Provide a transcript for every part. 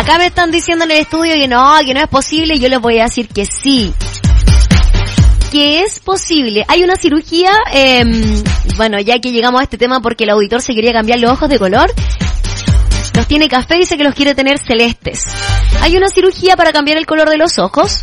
Acá me están diciendo en el estudio que no es posible, y yo les voy a decir que sí. Que es posible. Hay una cirugía, bueno, ya que llegamos a este tema porque el auditor se quería cambiar los ojos de color, los tiene café y dice que los quiere tener celestes. Hay una cirugía para cambiar el color de los ojos,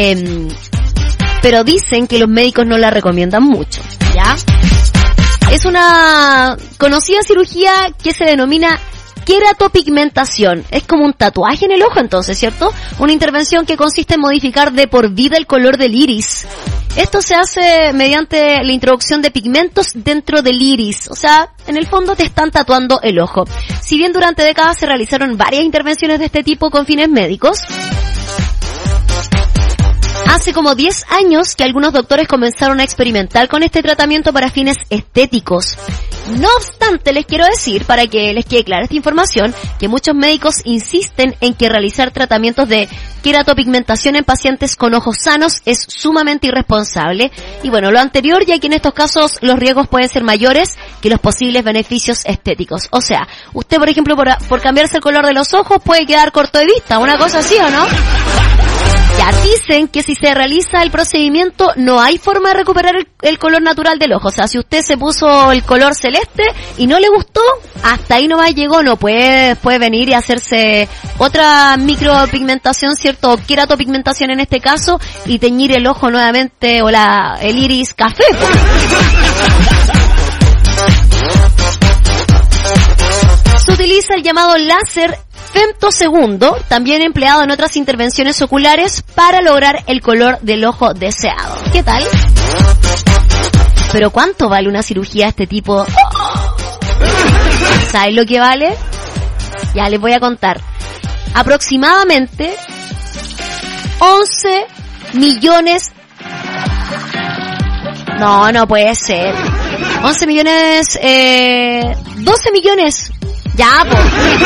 pero dicen que los médicos no la recomiendan mucho, ¿ya? Es una conocida cirugía que se denomina queratopigmentación. Es como un tatuaje en el ojo, entonces, ¿cierto? Una intervención que consiste en modificar de por vida el color del iris. Esto se hace mediante la introducción de pigmentos dentro del iris. O sea, en el fondo te están tatuando el ojo. Si bien durante décadas se realizaron varias intervenciones de este tipo con fines médicos, hace como 10 años que algunos doctores comenzaron a experimentar con este tratamiento para fines estéticos. No obstante, les quiero decir, para que les quede clara esta información, que muchos médicos insisten en que realizar tratamientos de queratopigmentación en pacientes con ojos sanos es sumamente irresponsable. Y bueno, lo anterior, ya que en estos casos los riesgos pueden ser mayores que los posibles beneficios estéticos. O sea, usted, por ejemplo, por cambiarse el color de los ojos puede quedar corto de vista, una cosa así, ¿o no? Ya dicen que si se realiza el procedimiento no hay forma de recuperar el color natural del ojo. O sea, si usted se puso el color celeste y no le gustó, hasta ahí nomás llegó. No puede venir y hacerse otra micropigmentación, ¿cierto? O queratopigmentación en este caso, y teñir el ojo nuevamente o el iris café. Se utiliza el llamado láser femtosegundo, también empleado en otras intervenciones oculares para lograr el color del ojo deseado. ¿Qué tal? ¿Pero cuánto vale una cirugía de este tipo? ¿Sabes lo que vale? Ya les voy a contar. Aproximadamente 11 millones... No puede ser. 11 millones... 12 millones... Ya, pues.